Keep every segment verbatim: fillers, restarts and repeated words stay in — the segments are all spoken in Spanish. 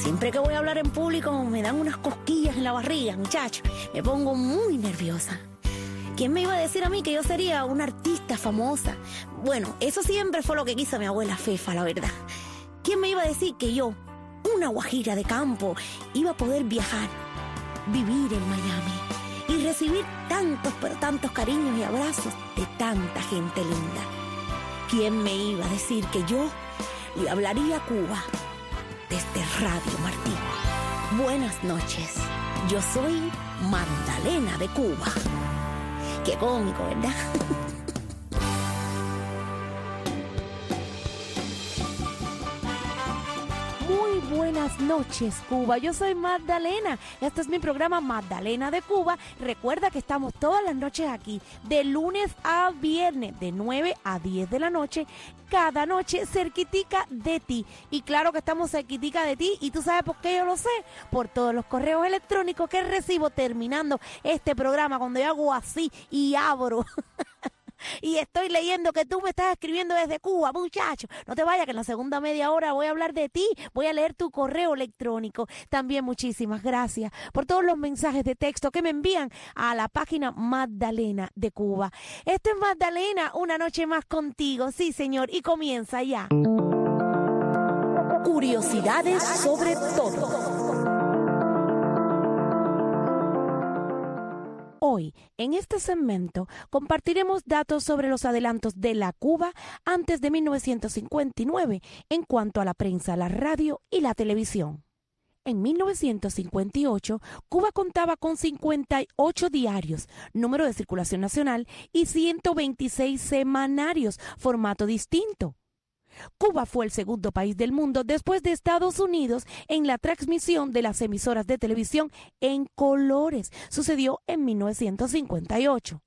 Siempre que voy a hablar en público me dan unas cosquillas en la barriga, muchacho. Me pongo muy nerviosa. ¿Quién me iba a decir a mí que yo sería una artista famosa? Bueno, eso siempre fue lo que quiso mi abuela Fefa, la verdad. ¿Quién me iba a decir que yo, una guajira de campo, iba a poder viajar, vivir en Miami y recibir tantos, pero tantos cariños y abrazos de tanta gente linda? ¿Quién me iba a decir que yo le hablaría a Cuba desde Radio Martí? Buenas noches, yo soy Magdalena de Cuba. Qué cómico, ¿verdad? Muy buenas noches, Cuba. Yo soy Magdalena. Este es mi programa Magdalena de Cuba. Recuerda que estamos todas las noches aquí, de lunes a viernes, de nueve a diez de la noche, cada noche cerquitica de ti. Y claro que estamos cerquitica de ti. ¿Y tú sabes por qué yo lo sé? Por todos los correos electrónicos que recibo terminando este programa, cuando yo hago así y abro. Y estoy leyendo que tú me estás escribiendo desde Cuba, muchacho. No te vayas, que en la segunda media hora voy a hablar de ti. Voy a leer tu correo electrónico. También muchísimas gracias por todos los mensajes de texto que me envían a la página Magdalena de Cuba. Esto es Magdalena, una noche más contigo. Sí, señor, y comienza ya. Curiosidades sobre todo. Hoy, en este segmento, compartiremos datos sobre los adelantos de la Cuba antes de mil novecientos cincuenta y nueve en cuanto a la prensa, la radio y la televisión. En mil novecientos cincuenta y ocho, Cuba contaba con cincuenta y ocho diarios, número de circulación nacional, y ciento veintiséis semanarios, formato distinto. Cuba fue el segundo país del mundo después de Estados Unidos en la transmisión de las emisoras de televisión en colores. Sucedió en mil novecientos cincuenta y ocho.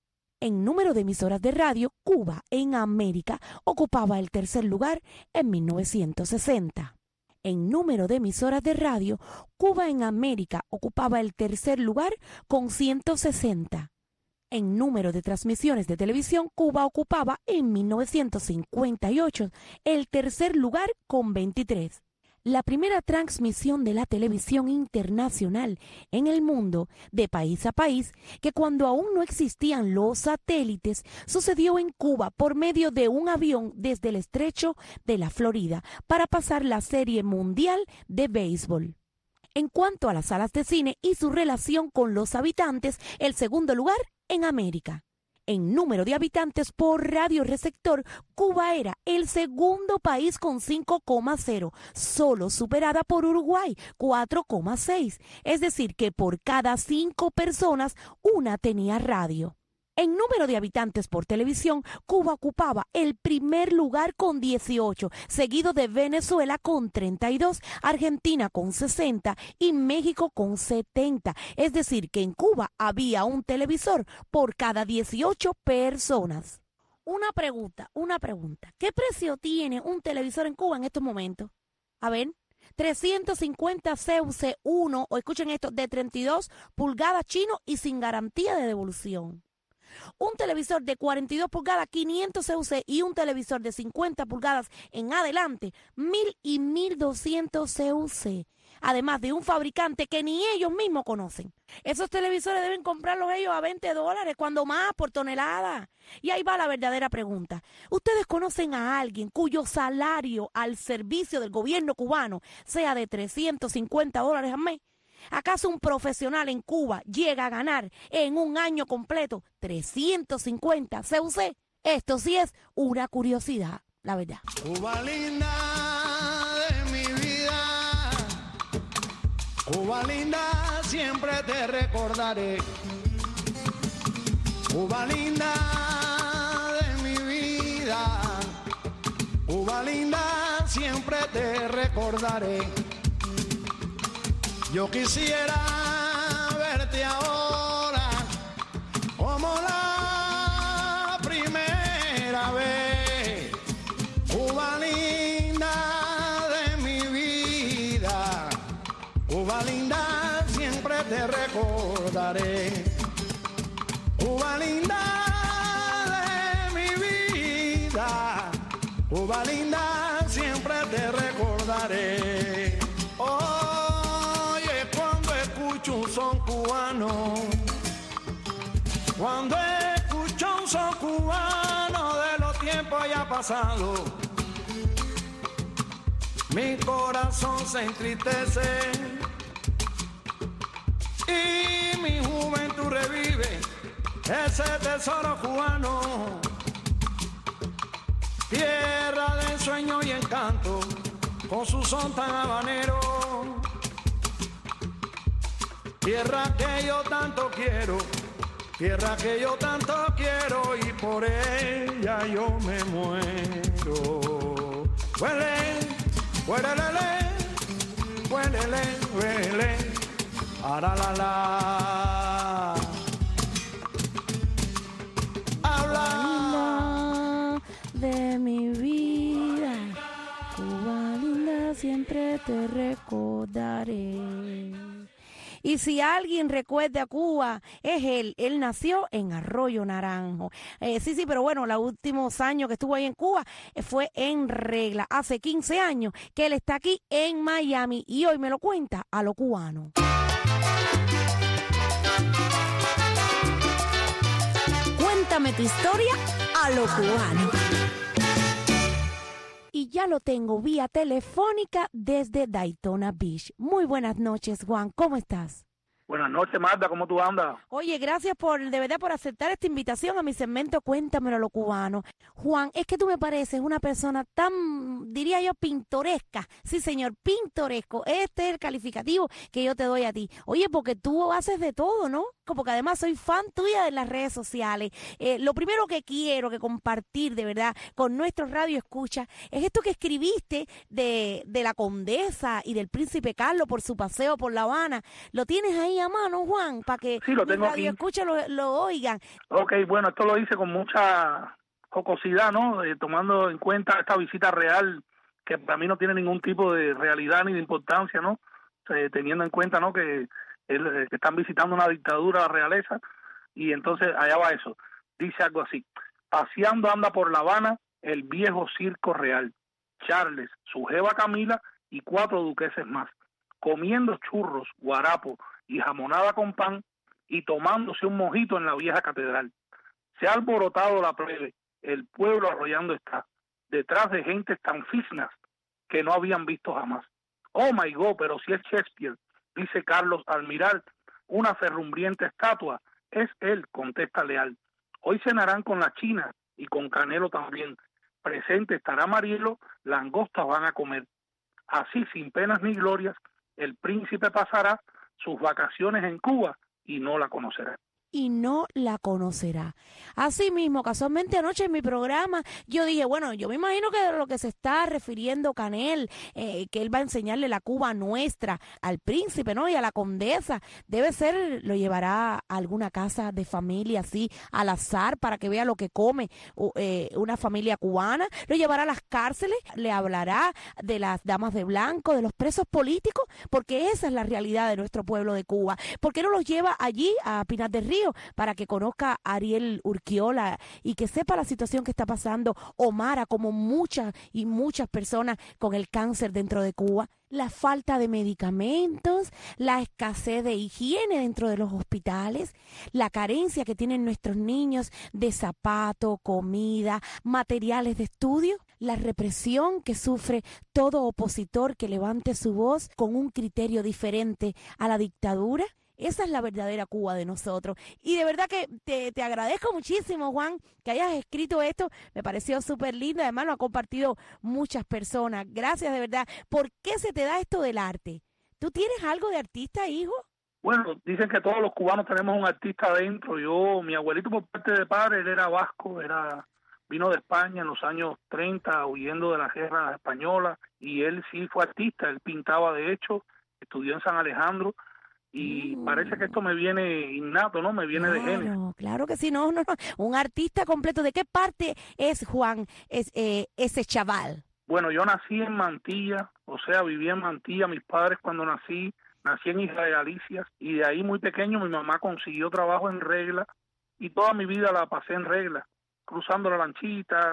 En número de emisoras de radio, Cuba en América ocupaba el tercer lugar en mil novecientos sesenta. En número de emisoras de radio, Cuba en América ocupaba el tercer lugar con ciento sesenta. En número de transmisiones de televisión, Cuba ocupaba en mil novecientos cincuenta y ocho el tercer lugar con veintitrés. La primera transmisión de la televisión internacional en el mundo, de país a país, que cuando aún no existían los satélites, sucedió en Cuba por medio de un avión desde el estrecho de la Florida para pasar la Serie Mundial de Béisbol. En cuanto a las salas de cine y su relación con los habitantes, el segundo lugar en América. En número de habitantes por radioreceptor, Cuba era el segundo país con cinco coma cero, solo superada por Uruguay, cuatro coma seis. Es decir, que por cada cinco personas, una tenía radio. En número de habitantes por televisión, Cuba ocupaba el primer lugar con dieciocho, seguido de Venezuela con treinta y dos, Argentina con sesenta y México con setenta. Es decir, que en Cuba había un televisor por cada dieciocho personas. Una pregunta, una pregunta. ¿Qué precio tiene un televisor en Cuba en estos momentos? A ver, trescientos cincuenta C U C uno, o escuchen esto, de treinta y dos pulgadas chino y sin garantía de devolución. Un televisor de cuarenta y dos pulgadas, quinientos C U C, y un televisor de cincuenta pulgadas en adelante, mil y mil doscientos C U C. Además de un fabricante que ni ellos mismos conocen. Esos televisores deben comprarlos ellos a veinte dólares, cuando más, por tonelada. Y ahí va la verdadera pregunta. ¿Ustedes conocen a alguien cuyo salario al servicio del gobierno cubano sea de trescientos cincuenta dólares al mes? ¿Acaso un profesional en Cuba llega a ganar en un año completo trescientos cincuenta C U C? Esto sí es una curiosidad, la verdad. Cuba linda de mi vida, Cuba linda, siempre te recordaré. Cuba linda de mi vida, Cuba linda, siempre te recordaré. Yo quisiera verte ahora como la primera vez. Cuba linda de mi vida, Cuba linda, siempre te recordaré. Cuba linda de mi vida, Cuba linda, siempre te recordaré. Oh, cubano. Cuando escucho un son cubano de los tiempos ya pasados, mi corazón se entristece y mi juventud revive ese tesoro cubano. Tierra de ensueño y encanto, con su son tan habanero. Tierra que yo tanto quiero, tierra que yo tanto quiero y por ella yo me muero. Huele, huelelele, huelele, huele, ara la la. Habla de mi vida, Cuba linda, siempre te recordaré. Y si alguien recuerda a Cuba, es él. Él nació en Arroyo Naranjo. Eh, sí, sí, pero bueno, los últimos años que estuvo ahí en Cuba eh, fue en regla. Hace quince años que él está aquí en Miami y hoy me lo cuenta a lo cubano. Cuéntame tu historia a lo cubano. Y ya lo tengo vía telefónica desde Daytona Beach. Muy buenas noches, Juan. ¿Cómo estás? Buenas noches, Magda. ¿Cómo tú andas? Oye, gracias por, de verdad, por aceptar esta invitación a mi segmento Cuéntamelo a lo cubano. Juan, es que tú me pareces una persona tan, diría yo, pintoresca. Sí, señor, pintoresco. Este es el calificativo que yo te doy a ti. Oye, porque tú haces de todo, ¿no? Como que además soy fan tuya de las redes sociales. Eh, lo primero que quiero que compartir, de verdad, con nuestros radio escucha, es esto que escribiste de, de la Condesa y del Príncipe Carlos por su paseo por La Habana. ¿Lo tienes ahí a mano, Juan, para que sí, lo tengo radio aquí. escucha lo, lo oigan? Ok, bueno, esto lo hice con mucha jocosidad, ¿no? Eh, tomando en cuenta esta visita real, que para mí no tiene ningún tipo de realidad ni de importancia, ¿no? Eh, teniendo en cuenta, ¿no?, que, el, que están visitando una dictadura, la realeza, y entonces allá va eso. Dice algo así: paseando anda por La Habana el viejo circo real, Charles, su jeva Camila y cuatro duqueses más, comiendo churros, guarapo y jamonada con pan y tomándose un mojito en la vieja catedral. Se ha alborotado la plebe, el pueblo arrollando está, detrás de gentes tan fisnas que no habían visto jamás. Oh my God, pero si es Shakespeare, dice Carlos al mirar una ferrumbriente estatua. Es él, contesta Leal. Hoy cenarán con la China y con Canelo también. Presente estará Marielo, langostas van a comer. Así, sin penas ni glorias, el príncipe pasará sus vacaciones en Cuba y no la conocerá. Y no la conocerá. Así mismo, casualmente anoche en mi programa, yo dije, bueno, yo me imagino que de lo que se está refiriendo Canel, eh, que él va a enseñarle la Cuba nuestra al príncipe, ¿no? Y a la condesa, debe ser, lo llevará a alguna casa de familia así, al azar, para que vea lo que come eh, una familia cubana, lo llevará a las cárceles, le hablará de las damas de blanco, de los presos políticos, porque esa es la realidad de nuestro pueblo de Cuba. ¿Por qué no los lleva allí a Pinar del Río, para que conozca a Ariel Urquiola y que sepa la situación que está pasando Omara, como muchas y muchas personas con el cáncer dentro de Cuba? La falta de medicamentos, la escasez de higiene dentro de los hospitales, la carencia que tienen nuestros niños de zapatos, comida, materiales de estudio, la represión que sufre todo opositor que levante su voz con un criterio diferente a la dictadura. Esa es la verdadera Cuba de nosotros. Y de verdad que te, te agradezco muchísimo, Juan, que hayas escrito esto. Me pareció súper lindo. Además, lo han compartido muchas personas. Gracias, de verdad. ¿Por qué se te da esto del arte? ¿Tú tienes algo de artista, hijo? Bueno, dicen que todos los cubanos tenemos un artista adentro. Yo, mi abuelito por parte de padre, él era vasco, era vino de España en los años treinta, huyendo de la guerra española. Y él sí fue artista. Él pintaba, de hecho, estudió en San Alejandro. Y mm. parece que esto me viene innato, ¿no? Me viene claro, de genes. Claro que sí, no, no, no. Un artista completo. ¿De qué parte es, Juan, es, eh, ese chaval? Bueno, yo nací en Mantilla, o sea, viví en Mantilla. Mis padres cuando nací, nací en Isla de Galicias. Y de ahí muy pequeño mi mamá consiguió trabajo en regla. Y toda mi vida la pasé en regla, cruzando la lanchita,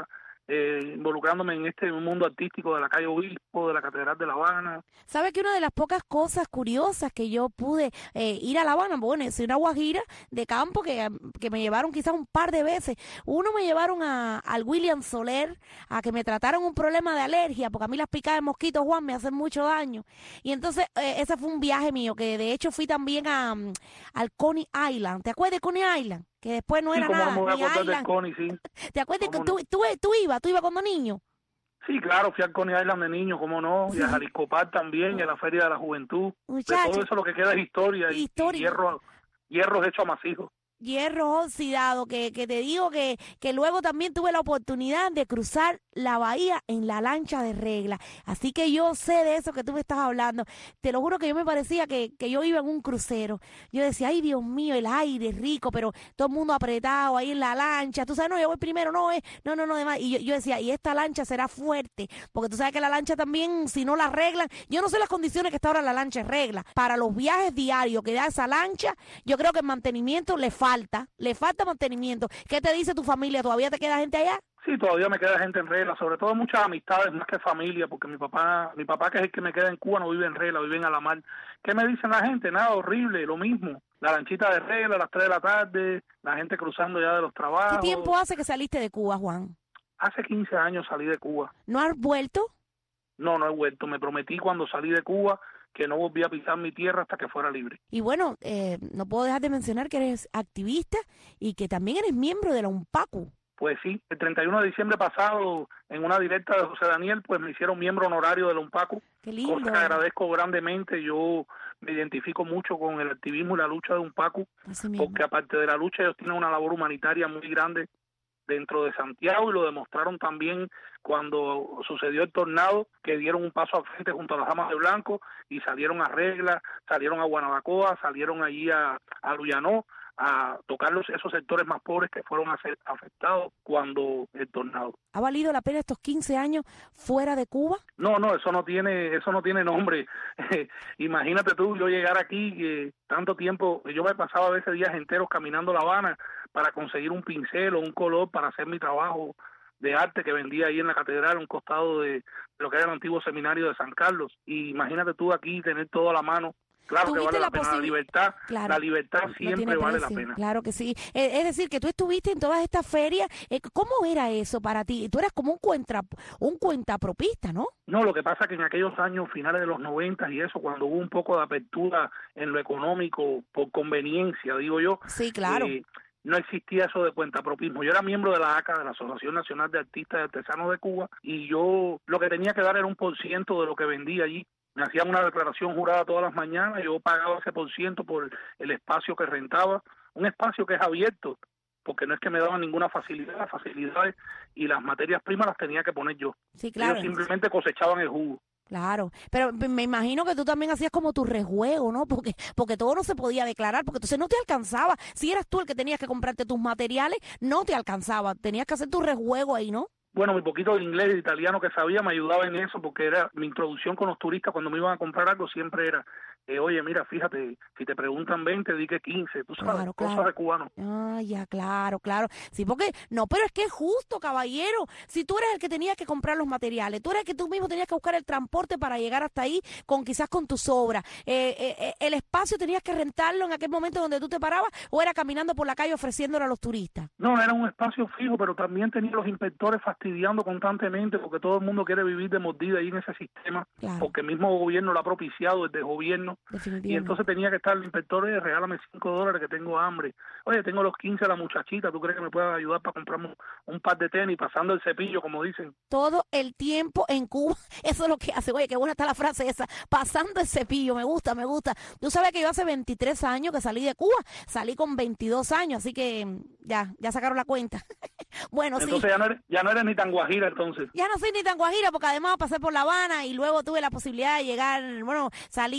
eh, involucrándome en este mundo artístico de la calle Obispo, de la Catedral de La Habana. ¿Sabe que una de las pocas cosas curiosas que yo pude eh, ir a La Habana? Bueno, soy una guajira de campo que, que me llevaron quizás un par de veces. Uno me llevaron a, al William Soler a que me trataran un problema de alergia, porque a mí las picadas de mosquitos, Juan, me hacen mucho daño. Y entonces eh, ese fue un viaje mío, que de hecho fui también a, um, al Coney Island. ¿Te acuerdas de Coney Island? Que después no Sí, era como no nada. me voy a ni acordar del Island. Coney, sí. ¿Te acuerdas que ¿Cómo tú, no? tú, tú ibas, tú ibas cuando niño? Sí, claro, fui al Coney Island de niño, cómo no, y a Jalisco Park también, y a la Feria de la Juventud. De Muchacho, todo eso lo que queda es historia y, Historia. y hierro, hierros hechos amasijos. hierro oxidado, que, que te digo que, que luego también tuve la oportunidad de cruzar la bahía en la lancha de regla. Así que yo sé de eso que tú me estás hablando. Te lo juro que yo me parecía que, que yo iba en un crucero. Yo decía, ay Dios mío, el aire es rico, pero todo el mundo apretado ahí en la lancha. Tú sabes, no, yo voy primero, no, eh, no, no, no, demás. Y yo, yo decía, y esta lancha será fuerte, porque tú sabes que la lancha también, si no la arreglan, yo no sé las condiciones que está ahora la lancha en regla. Para los viajes diarios que da esa lancha, yo creo que el mantenimiento le falta, le falta mantenimiento. ¿Qué te dice tu familia? ¿Todavía te queda gente allá? Sí, todavía me queda gente en regla, sobre todo muchas amistades más que familia, porque mi papá, mi papá que es el que me queda en Cuba, no vive en regla, vive en Alamar. ¿Qué me dicen la gente? Nada, horrible, lo mismo. La lanchita de regla a las tres de la tarde, la gente cruzando ya de los trabajos. ¿Qué tiempo hace que saliste de Cuba, Juan? Hace quince años salí de Cuba. ¿No has vuelto? No, no he vuelto. Me prometí cuando salí de Cuba que no volvía a pisar mi tierra hasta que fuera libre. Y bueno, eh, no puedo dejar de mencionar que eres activista y que también eres miembro de la UNPACU. Pues sí, el treinta y uno de diciembre pasado, en una directa de José Daniel, pues me hicieron miembro honorario de la UNPACU. Qué lindo. Cosa que agradezco grandemente. Yo me identifico mucho con el activismo y la lucha de UNPACU, Así mismo. porque aparte de la lucha ellos tienen una labor humanitaria muy grande dentro de Santiago y lo demostraron también cuando sucedió el tornado, que dieron un paso al frente junto a las damas de blanco y salieron a Regla, salieron a Guanabacoa, salieron allí a, a Luyanó a tocar los, esos sectores más pobres que fueron afectados cuando el tornado. ¿Ha valido la pena estos quince años fuera de Cuba? No, no, eso no tiene, eso no tiene nombre. Imagínate tú, yo llegar aquí eh, tanto tiempo, yo me pasaba a veces días enteros caminando La Habana para conseguir un pincel o un color para hacer mi trabajo de arte que vendía ahí en la catedral, a un costado de lo que era el antiguo seminario de San Carlos. Y imagínate tú aquí tener todo a la mano. Claro que vale la, la pena, la libertad, claro, la libertad siempre no vale la pena. Claro que sí. Eh, es decir, que tú estuviste en todas estas ferias. Eh, ¿Cómo era eso para ti? Tú eras como un cuenta, un cuentapropista, ¿no? No, lo que pasa es que en aquellos años, finales de los noventa y eso, cuando hubo un poco de apertura en lo económico, por conveniencia, digo yo. Sí, claro. Eh, no existía eso de cuentapropismo. Yo era miembro de la A C A, de la Asociación Nacional de Artistas y Artesanos de Cuba, y yo lo que tenía que dar era un por ciento de lo que vendía allí. Me hacían una declaración jurada todas las mañanas, yo pagaba ese por ciento por el espacio que rentaba, un espacio que es abierto, porque no es que me daban ninguna facilidad, las facilidades y las materias primas las tenía que poner yo. Sí, claro. Ellos simplemente cosechaban el jugo. Claro, pero me imagino que tú también hacías como tu rejuego, ¿no? Porque porque todo no se podía declarar, porque entonces no te alcanzaba. Si eras tú el que tenías que comprarte tus materiales, no te alcanzaba. Tenías que hacer tu rejuego ahí, ¿no? Bueno, mi poquito de inglés y de italiano que sabía me ayudaba en eso, porque era mi introducción con los turistas cuando me iban a comprar algo siempre era, eh, oye, mira, fíjate, si te preguntan veinte, di que quince, tú sabes, claro, cosas claro. de cubano. Ah, ya, claro, claro. Sí, porque, no, pero es que es justo, caballero. Si tú eres el que tenías que comprar los materiales, tú eres el que tú mismo tenías que buscar el transporte para llegar hasta ahí, con quizás con tus obras. Eh, eh, eh, el espacio tenías que rentarlo en aquel momento donde tú te parabas, o era caminando por la calle ofreciéndolo a los turistas. No, era un espacio fijo, pero también tenía los inspectores fastidiando constantemente, porque todo el mundo quiere vivir de mordida ahí en ese sistema, claro. Porque el mismo gobierno lo ha propiciado, el de gobierno, y entonces tenía que estar el inspector, eh, regálame cinco dólares que tengo hambre, oye, tengo los quince de la muchachita, ¿tú crees que me puedas ayudar para comprarme un, un par de tenis, pasando el cepillo, como dicen? Todo el tiempo en Cuba, eso es lo que hace, oye, qué buena está la frase esa, pasando el cepillo, me gusta, me gusta. Tú sabes que yo hace veintitrés años que salí de Cuba, salí con veintidós años, así que ya, ya sacaron la cuenta. Bueno, entonces sí. ya no eres, ya no eres ni tan guajira entonces. Ya no soy ni tan guajira porque además pasé por La Habana y luego tuve la posibilidad de llegar, bueno, salí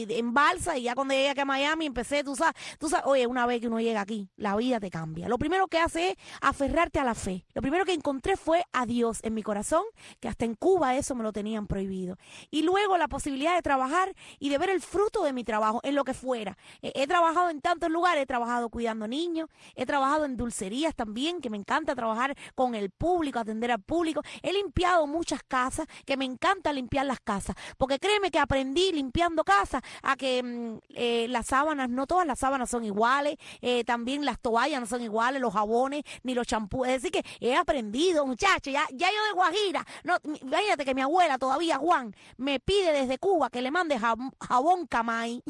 y en balsa, y ya cuando llegué aquí a Miami empecé, tú sabes, tú sabes, oye, una vez que uno llega aquí, la vida te cambia. Lo primero que hace es aferrarte a la fe. Lo primero que encontré fue a Dios en mi corazón, que hasta en Cuba eso me lo tenían prohibido. Y luego la posibilidad de trabajar y de ver el fruto de mi trabajo en lo que fuera. He, he trabajado en tantos lugares, he trabajado cuidando niños, he trabajado en dulcerías también, que me encanta trabajar con el público, atender al público. He limpiado muchas casas, que me encanta limpiar las casas, porque créeme que aprendí limpiando casas a que mm, eh, las sábanas, no todas las sábanas son iguales, eh, también las toallas no son iguales, los jabones, ni los champús. Es decir que he aprendido, muchachos, ya, ya yo de Guajira, no, imagínate que mi abuela todavía, Juan, me pide desde Cuba que le mande jabón, jabón Camay.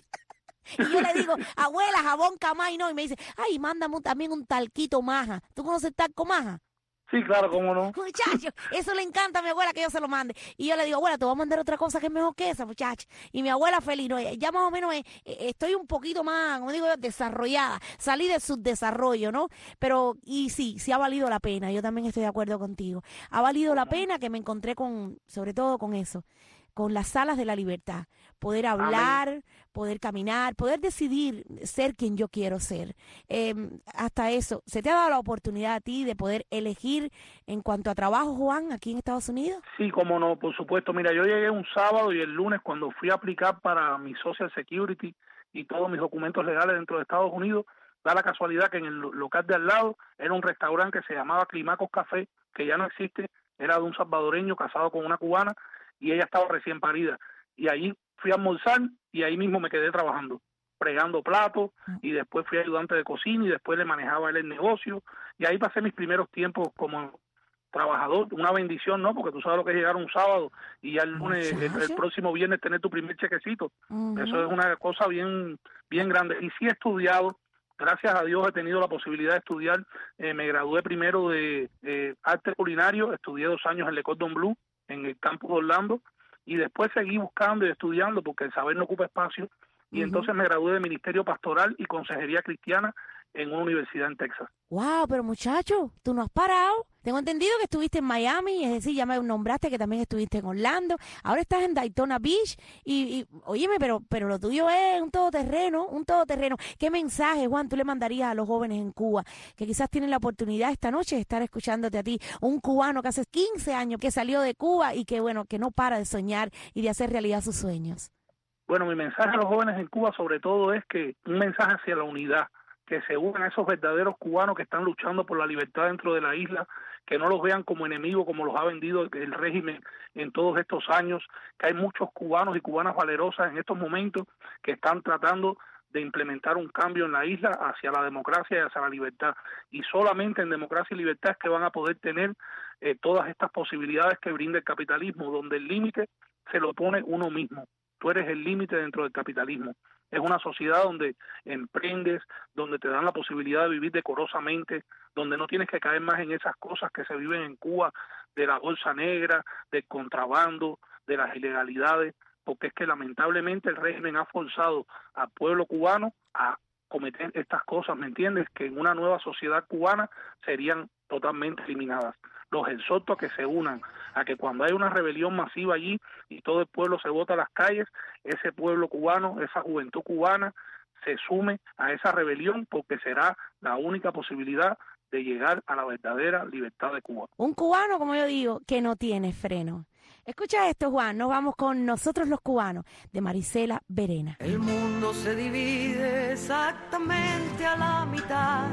Y yo le digo, abuela, jabón Camay, no, y me dice, ay, mándame también un talquito Maja. ¿Tú conoces el talco Maja? Sí, claro, cómo no. Muchacho, eso le encanta a mi abuela que yo se lo mande. Y yo le digo, abuela, te voy a mandar otra cosa que es mejor que esa, muchacha. Y mi abuela feliz, no, ya más o menos eh, estoy un poquito más, como digo yo, desarrollada. Salí de subdesarrollo, ¿no? Pero, y sí, sí ha valido la pena. Yo también estoy de acuerdo contigo. Ha valido la pena que me encontré con, sobre todo con eso, con las salas de la libertad. Poder hablar, amén, poder caminar, poder decidir ser quien yo quiero ser. Eh, hasta eso, ¿se te ha dado la oportunidad a ti de poder elegir en cuanto a trabajo, Juan, aquí en Estados Unidos? Sí, cómo no, por supuesto. Mira, yo llegué un sábado y el lunes cuando fui a aplicar para mi Social Security y todos mis documentos legales dentro de Estados Unidos, da la casualidad que en el local de al lado era un restaurante que se llamaba Climacos Café, que ya no existe, era de un salvadoreño casado con una cubana y ella estaba recién parida. Y ahí fui a almorzar y ahí mismo me quedé trabajando, fregando platos, y después fui ayudante de cocina y después le manejaba él el negocio, y ahí pasé mis primeros tiempos como trabajador. Una bendición, ¿no? Porque tú sabes lo que es llegar un sábado y ya el lunes, el, el próximo viernes tener tu primer chequecito. Uh-huh. Eso es una cosa bien, bien grande. Y sí he estudiado, gracias a Dios he tenido la posibilidad de estudiar. Eh, me gradué primero de eh, arte culinario, estudié dos años en Le Cordon Bleu, en el campus de Orlando, y después seguí buscando y estudiando porque el saber no ocupa espacio, y uh-huh. entonces me gradué de Ministerio Pastoral y Consejería Cristiana en una universidad en Texas. Wow, pero muchacho, tú no has parado. Tengo entendido que estuviste en Miami, es decir, ya me nombraste que también estuviste en Orlando, ahora estás en Daytona Beach, y, y óyeme, pero, pero lo tuyo es un todoterreno, un todoterreno. ¿Qué mensaje, Juan, tú le mandarías a los jóvenes en Cuba que quizás tienen la oportunidad esta noche de estar escuchándote a ti, un cubano que hace quince años que salió de Cuba y que, bueno, que no para de soñar y de hacer realidad sus sueños? Bueno, mi mensaje a los jóvenes en Cuba sobre todo es que un mensaje hacia la unidad, que se unan a esos verdaderos cubanos que están luchando por la libertad dentro de la isla, que no los vean como enemigos como los ha vendido el régimen en todos estos años, que hay muchos cubanos y cubanas valerosas en estos momentos que están tratando de implementar un cambio en la isla hacia la democracia y hacia la libertad, y solamente en democracia y libertad es que van a poder tener eh, todas estas posibilidades que brinda el capitalismo, donde el límite se lo pone uno mismo. Tú eres el límite dentro del capitalismo. Es una sociedad donde emprendes, donde te dan la posibilidad de vivir decorosamente, donde no tienes que caer más en esas cosas que se viven en Cuba, de la bolsa negra, del contrabando, de las ilegalidades, porque es que lamentablemente el régimen ha forzado al pueblo cubano a cometer estas cosas, ¿me entiendes? Que en una nueva sociedad cubana serían totalmente eliminadas. Los exhorto a que se unan, a que cuando hay una rebelión masiva allí y todo el pueblo se bota a las calles, ese pueblo cubano, esa juventud cubana se sume a esa rebelión, porque será la única posibilidad de llegar a la verdadera libertad de Cuba. Un cubano, como yo digo, que no tiene freno. Escucha esto, Juan, nos vamos con Nosotros los Cubanos, de Marisela Verena. El mundo se divide exactamente a la mitad,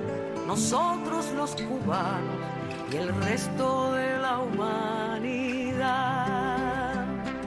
nosotros los cubanos y el resto de la humanidad.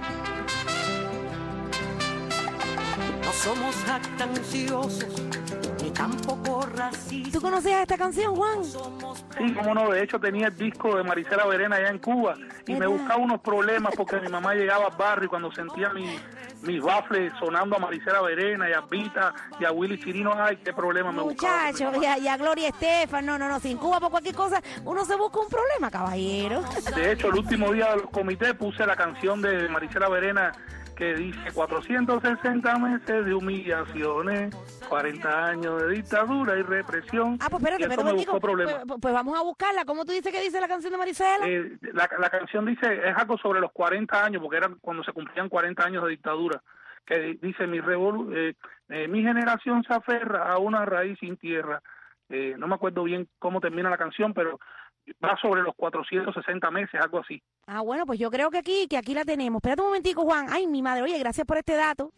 No somos jactanciosos ni tampoco racistas. ¿Tú conocías esta canción, Juan? Sí, cómo no, de hecho tenía el disco de Marisela Verena allá en Cuba y me buscaba unos problemas porque mi mamá llegaba al barrio y cuando sentía mi, mis baffles sonando a Marisela Verena y a Vita y a Willy Chirino, ay, qué problema me buscaba. Muchacho, y a, y a Gloria Estefan, no, no, no, si en Cuba por cualquier cosa uno se busca un problema, caballero. De hecho, el último día de los comités puse la canción de Marisela Verena que dice cuatrocientos sesenta meses de humillaciones, cuarenta años de dictadura y represión. Ah, pues espérate, y eso espérate, me buscó problemas. Pues, pues vamos a buscarla. ¿Cómo tú dices que dice la canción de Marisela? Eh, la, la canción dice, es algo sobre los cuarenta años, porque era cuando se cumplían cuarenta años de dictadura, que dice mi revolu eh, eh, mi generación se aferra a una raíz sin tierra. Eh, no me acuerdo bien cómo termina la canción, pero va sobre los cuatrocientos sesenta meses, algo así. Ah, bueno, pues yo creo que aquí, que aquí la tenemos. Espérate un momentico, Juan. Ay, mi madre, oye, gracias por este dato.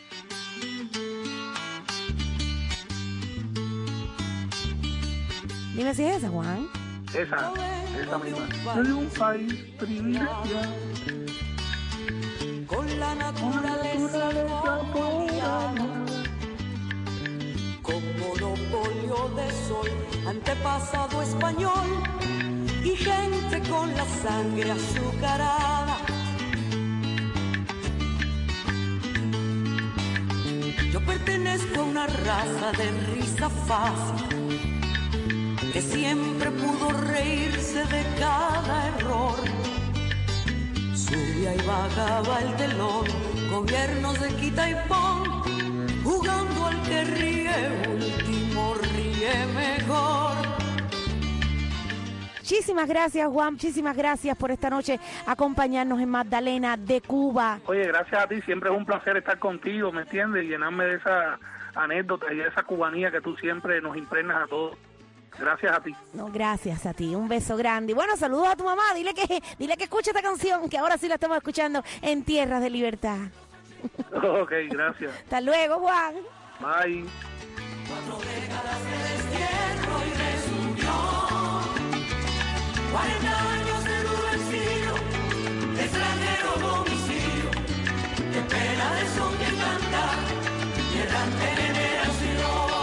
Dime si es esa, Juan. Esa, esa misma. Soy un país privilegiado. Con la naturaleza colombiana, con monopolio de sol, antepasado español y gente con la sangre azucarada. Yo pertenezco a una raza de risa fácil, que siempre pudo reírse de cada error. Subía y bajaba el telón, gobiernos de quita y pon, jugando al que ríe último, ríe mejor. Muchísimas gracias, Juan. Muchísimas gracias por esta noche acompañarnos en Magdalena de Cuba. Oye, gracias a ti. Siempre es un placer estar contigo, ¿me entiendes? Y llenarme de esa anécdota y de esa cubanía que tú siempre nos impregnas a todos. Gracias a ti. No, gracias a ti. Un beso grande. Y bueno, saludos a tu mamá. Dile que dile que escuche esta canción, que ahora sí la estamos escuchando en Tierras de Libertad. Ok, gracias. Hasta luego, Juan. Bye. Cuatro décadas de destierro y resumió, cuarenta años de duro exilio, de extranjero domicilio, de pena de son que canta, y errante generación.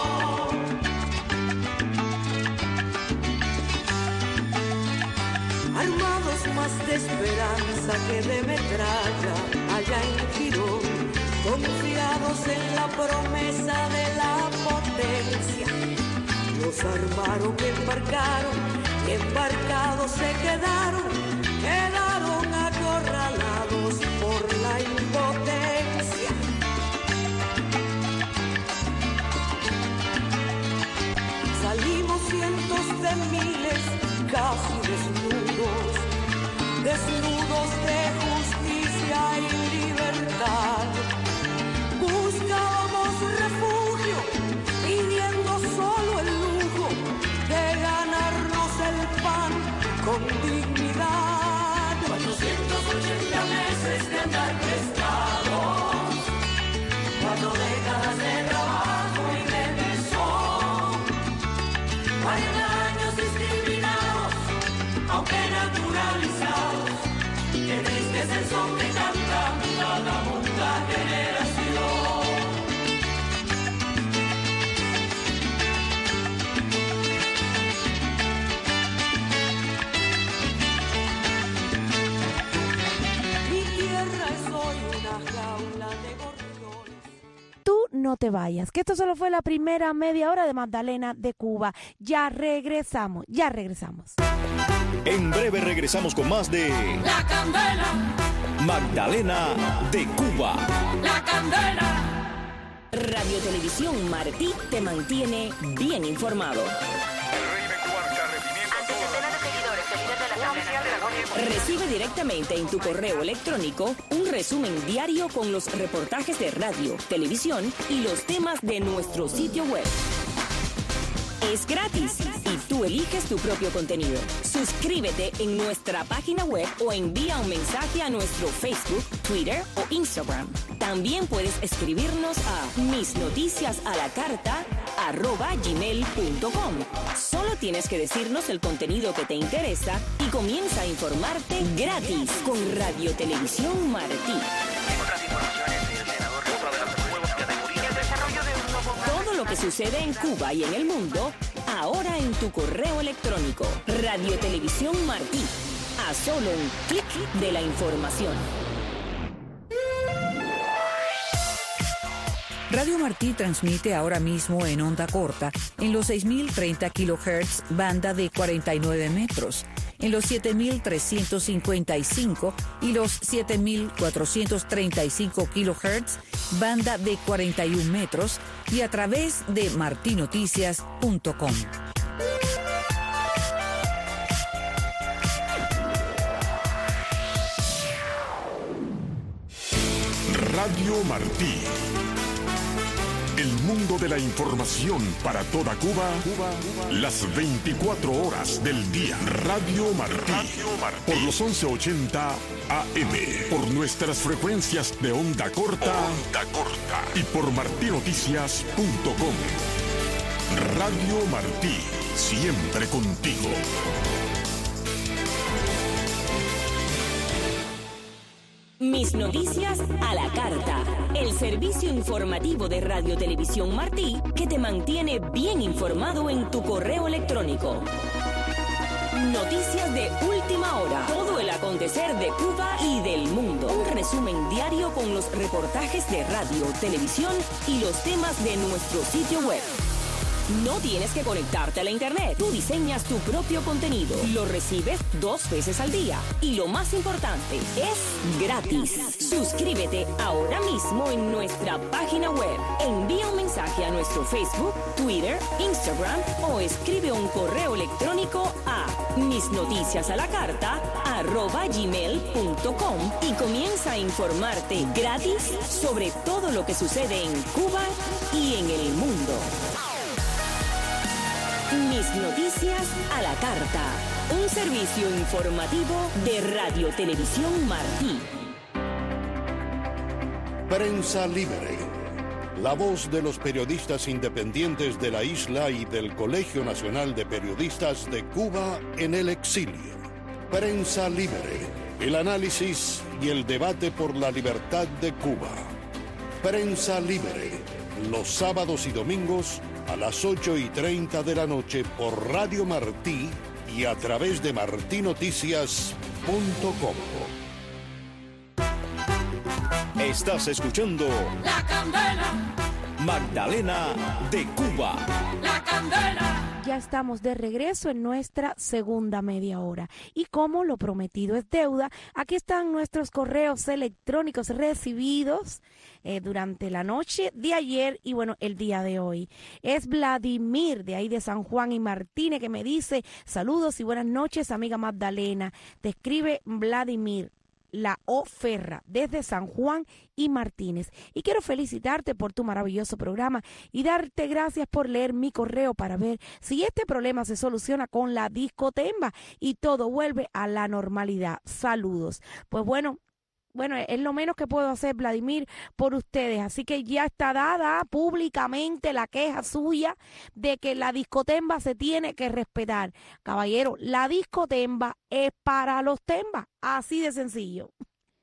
Armados más de esperanza que de metralla, allá en Girón, confiados en la promesa de la potencia. Los armaron, embarcaron, y embarcados se quedaron, quedaron acorralados por la impotencia. Salimos cientos de miles, casi desnudos, desnudos de justicia y libertad. Buscábamos refugio, pidiendo solo el lujo de ganarnos el pan con dignidad. cuatrocientos ochenta meses de andar prestados, cuatro décadas de trabajo y de tesón, cuarenta años discriminados, aunque naturalizados. Qué triste es el son que canta cada muda generación. Mi tierra es hoy una jaula de gorriones. Tú no te vayas, que esto solo fue la primera media hora de Magdalena de Cuba. Ya regresamos, ya regresamos. En breve regresamos con más de La Candela, Magdalena de Cuba. La Candela. Radio Televisión Martí te mantiene bien informado. Recibe directamente en tu correo electrónico un resumen diario con los reportajes de radio, televisión y los temas de nuestro sitio web. Es gratis y tú eliges tu propio contenido. Suscríbete en nuestra página web o envía un mensaje a nuestro Facebook, Twitter o Instagram. También puedes escribirnos a misnoticiasalacarta arroba gmail punto com. Solo tienes que decirnos el contenido que te interesa y comienza a informarte gratis con Radio Televisión Martí. Otras informaciones del senador otra de las nuevas categorías. El desarrollo de un nuevo plan. Todo lo que sucede en Cuba y en el mundo, ahora en tu correo electrónico. Radio Televisión Martí. A solo un clic de la información. Radio Martí transmite ahora mismo en onda corta en los seis mil treinta kilohertz, banda de cuarenta y nueve metros, en los siete mil trescientos cincuenta y cinco y los siete mil cuatrocientos treinta y cinco kilohertz, banda de cuarenta y un metros, y a través de martinoticias punto com. Radio Martí. El mundo de la información para toda Cuba, Cuba, Cuba. Las veinticuatro horas del día. Radio Martí. Radio Martí. Por los once ochenta A M. Por nuestras frecuencias de onda corta. Onda corta. Y por martinoticias punto com. Radio Martí. Siempre contigo. Mis noticias a la carta. El servicio informativo de Radio Televisión Martí que te mantiene bien informado en tu correo electrónico. Noticias de última hora. Todo el acontecer de Cuba y del mundo. Un resumen diario con los reportajes de radio, televisión y los temas de nuestro sitio web. No tienes que conectarte a la internet. Tú diseñas tu propio contenido. Lo recibes dos veces al día. Y lo más importante, es gratis. Suscríbete ahora mismo en nuestra página web. Envía un mensaje a nuestro Facebook, Twitter, Instagram o escribe un correo electrónico a misnoticiasalacarta arroba gmail punto com y comienza a informarte gratis sobre todo lo que sucede en Cuba y en el mundo. Mis noticias a la carta. Un servicio informativo de Radio Televisión Martí. Prensa Libre. La voz de los periodistas independientes de la isla y del Colegio Nacional de Periodistas de Cuba en el exilio. Prensa Libre. El análisis y el debate por la libertad de Cuba. Prensa Libre. Los sábados y domingos a las ocho y treinta de la noche por Radio Martí y a través de martinoticias punto com. Estás escuchando La Candela, Magdalena de Cuba. La Candela. Ya estamos de regreso en nuestra segunda media hora. Y como lo prometido es deuda, aquí están nuestros correos electrónicos recibidos eh, durante la noche de ayer y bueno, el día de hoy. Es Vladimir, de ahí de San Juan y Martínez, que me dice: saludos y buenas noches, amiga Magdalena. Te escribe Vladimir. La O Ferra, desde San Juan y Martínez. Y quiero felicitarte por tu maravilloso programa y darte gracias por leer mi correo para ver si este problema se soluciona con la discotemba y todo vuelve a la normalidad. Saludos. Pues bueno, Bueno, es lo menos que puedo hacer, Vladimir, por ustedes. Así que ya está dada públicamente la queja suya de que la discotemba se tiene que respetar. Caballero, la discotemba es para los tembas. Así de sencillo.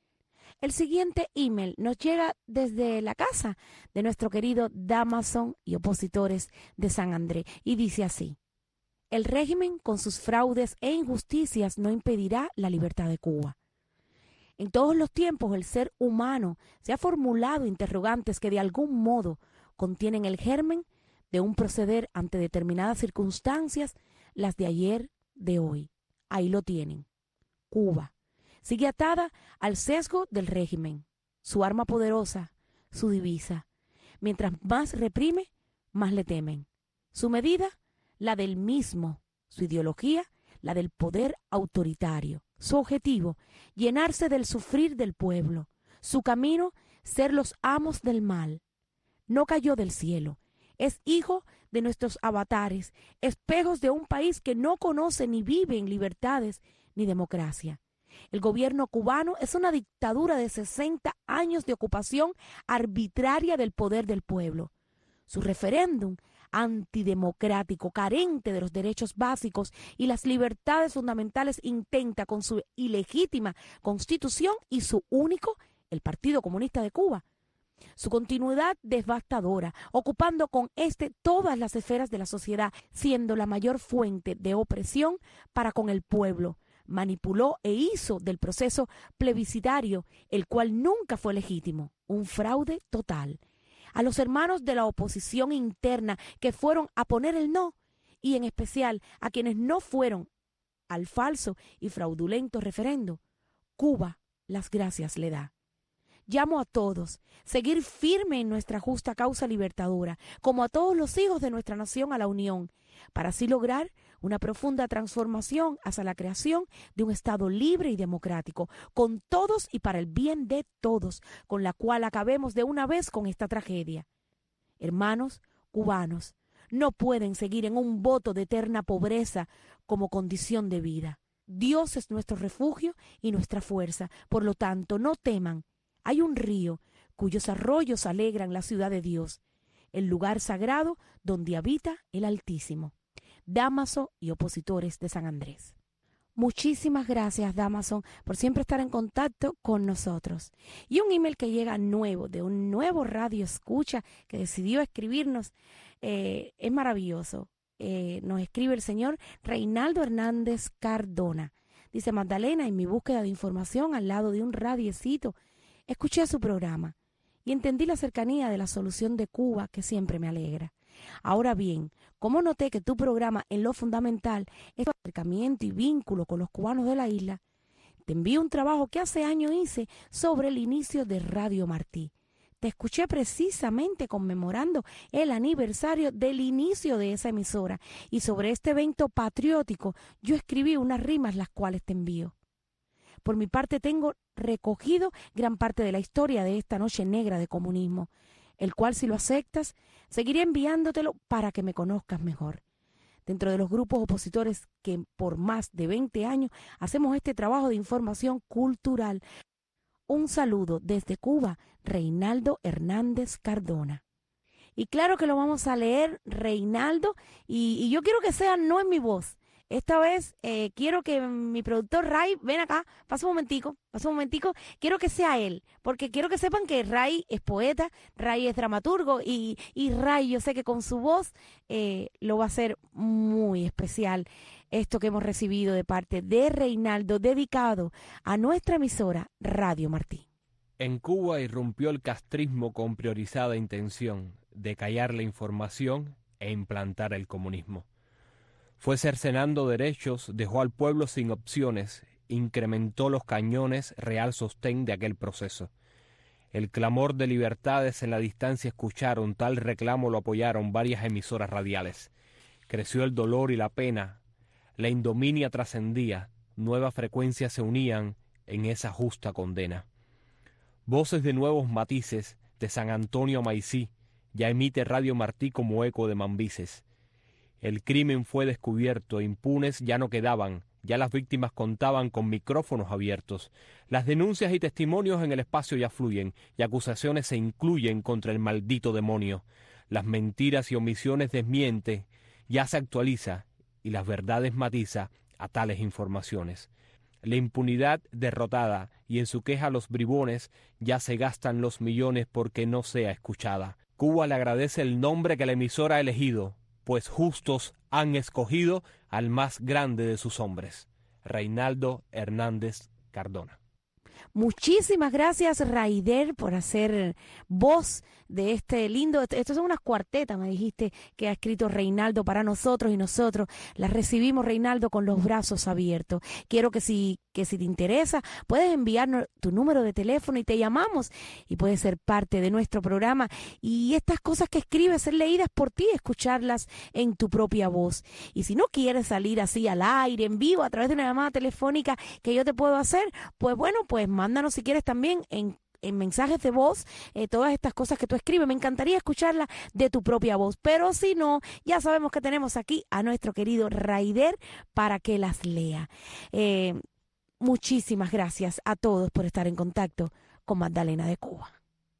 El siguiente email nos llega desde la casa de nuestro querido Damason y opositores de San Andrés. Y dice así: el régimen con sus fraudes e injusticias no impedirá la libertad de Cuba. En todos los tiempos el ser humano se ha formulado interrogantes que de algún modo contienen el germen de un proceder ante determinadas circunstancias, las de ayer, de hoy. Ahí lo tienen. Cuba sigue atada al sesgo del régimen, su arma poderosa, su divisa. Mientras más reprime, más le temen. Su medida, la del mismo. Su ideología, la del poder autoritario. Su objetivo, llenarse del sufrir del pueblo. Su camino, ser los amos del mal. No cayó del cielo. Es hijo de nuestros avatares, espejos de un país que no conoce ni vive en libertades ni democracia. El gobierno cubano es una dictadura de sesenta años de ocupación arbitraria del poder del pueblo. Su referéndum antidemocrático, carente de los derechos básicos y las libertades fundamentales, intenta con su ilegítima constitución y su único, el Partido Comunista de Cuba, su continuidad devastadora, ocupando con este todas las esferas de la sociedad, siendo la mayor fuente de opresión para con el pueblo. Manipuló e hizo del proceso plebiscitario, el cual nunca fue legítimo, un fraude total. A los hermanos de la oposición interna que fueron a poner el no, y en especial a quienes no fueron al falso y fraudulento referendo, Cuba las gracias le da. Llamo a todos, seguir firme en nuestra justa causa libertadora, como a todos los hijos de nuestra nación a la unión, para así lograr una profunda transformación hacia la creación de un Estado libre y democrático, con todos y para el bien de todos, con la cual acabemos de una vez con esta tragedia. Hermanos cubanos, no pueden seguir en un voto de eterna pobreza como condición de vida. Dios es nuestro refugio y nuestra fuerza, por lo tanto, no teman. Hay un río cuyos arroyos alegran la ciudad de Dios, el lugar sagrado donde habita el Altísimo. Dámaso y opositores de San Andrés. Muchísimas gracias, Dámaso, por siempre estar en contacto con nosotros. Y un email que llega nuevo, de un nuevo radio escucha que decidió escribirnos, eh, es maravilloso. Eh, nos escribe el señor Reinaldo Hernández Cardona. Dice: Magdalena, en mi búsqueda de información al lado de un radiecito, escuché su programa y entendí la cercanía de la solución de Cuba que siempre me alegra. Ahora bien, como noté que tu programa en lo fundamental es tu acercamiento y vínculo con los cubanos de la isla, te envío un trabajo que hace años hice sobre el inicio de Radio Martí. Te escuché precisamente conmemorando el aniversario del inicio de esa emisora y sobre este evento patriótico yo escribí unas rimas las cuales te envío. Por mi parte tengo recogido gran parte de la historia de esta noche negra de comunismo, el cual, si lo aceptas, seguiré enviándotelo para que me conozcas mejor. Dentro de los grupos opositores que por más de veinte años hacemos este trabajo de información cultural. Un saludo desde Cuba, Reinaldo Hernández Cardona. Y claro que lo vamos a leer, Reinaldo, y, y yo quiero que sea no en mi voz. Esta vez eh, quiero que mi productor Ray, ven acá, pasa un momentico, pasa un momentico, quiero que sea él, porque quiero que sepan que Ray es poeta, Ray es dramaturgo y, y Ray, yo sé que con su voz eh, lo va a hacer muy especial. Esto que hemos recibido de parte de Reinaldo, dedicado a nuestra emisora Radio Martí. En Cuba irrumpió el castrismo con priorizada intención de callar la información e implantar el comunismo. Fue cercenando derechos, dejó al pueblo sin opciones, incrementó los cañones, real sostén de aquel proceso. El clamor de libertades en la distancia escucharon, tal reclamo lo apoyaron varias emisoras radiales. Creció el dolor y la pena, la indominia trascendía, nuevas frecuencias se unían en esa justa condena. Voces de nuevos matices, de San Antonio a Maicí, ya emite Radio Martí como eco de Mambises. El crimen fue descubierto, impunes ya no quedaban, ya las víctimas contaban con micrófonos abiertos. Las denuncias y testimonios en el espacio ya fluyen, y acusaciones se incluyen contra el maldito demonio. Las mentiras y omisiones desmiente, ya se actualiza, y las verdades matiza a tales informaciones. La impunidad derrotada, y en su queja los bribones ya se gastan los millones porque no sea escuchada. Cuba le agradece el nombre que la emisora ha elegido, pues justos han escogido al más grande de sus hombres, Reinaldo Hernández Cardona. Muchísimas gracias, Raider, por hacer voz de este lindo, estas son unas cuartetas, me dijiste, que ha escrito Reinaldo para nosotros, y nosotros las recibimos, Reinaldo, con los brazos abiertos. Quiero que si, que si te interesa, puedes enviarnos tu número de teléfono y te llamamos, y puedes ser parte de nuestro programa, y estas cosas que escribes ser leídas por ti, escucharlas en tu propia voz. Y si no quieres salir así al aire, en vivo, a través de una llamada telefónica que yo te puedo hacer, pues bueno, pues mándanos si quieres también en en mensajes de voz, eh, todas estas cosas que tú escribes. Me encantaría escucharlas de tu propia voz, pero si no, ya sabemos que tenemos aquí a nuestro querido Raider para que las lea. Eh, muchísimas gracias a todos por estar en contacto con Magdalena de Cuba.